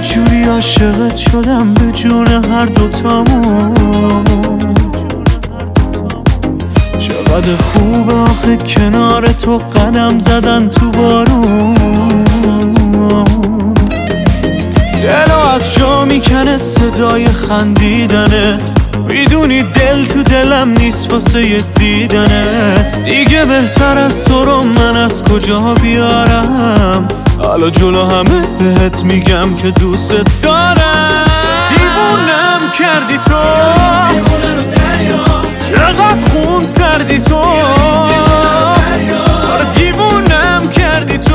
جوری عاشقت شدم به جون هر دوتامون. چقدر خوبه آخه کنار تو قدم زدن تو بارون. دلو از جا میکنه صدای خندیدنت، میدونی دل تو دلم نیست واسه دیدنت. دیگه بهتر از تو رو من از کجا بیارم، حالا جلو همه بهت میگم که دوست دارم. دیوونم کردی تو، چقدر خون سردی تو، دیوونم کردی تو.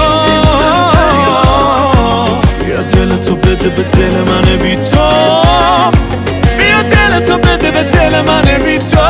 بیا دل تو بده به دل من بی تو، بیا دل تو بده به دل من بی تو.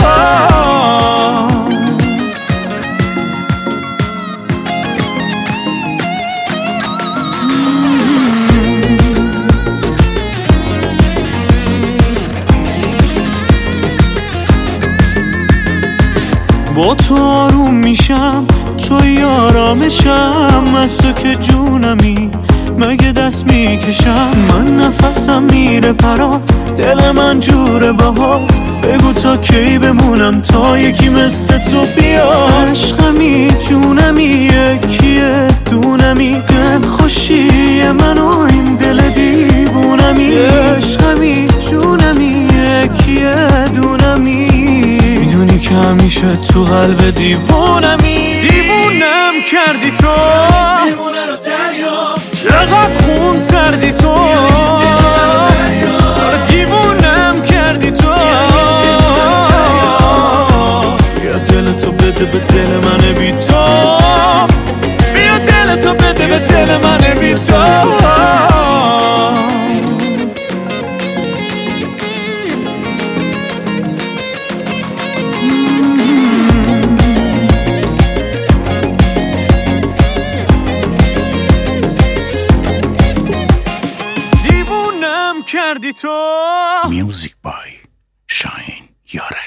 با تو آروم میشم، توی آرامشم، از تو که جونمی مگه دست میکشم. من نفسم میره پرات، دل من جوره باهات، بگو تا کی بمونم تا یکی مثل تو بیاد. عشقمی جونمی یکیه دونمی، دل خوشی من و این دل دیوونمی. عشقمی جونمی یکیه دونمی، میدونی که همیشه تو قلب دیوونمی. دیوونم کردی تو، دیوونه رو دریا، چقدر خون سردی تو، دیوونم کردی تو. بیا دل تو بده به دل من بی تو، بیا دل تو بده به دل من بی تو. کردی تو. Music by Shine Yare.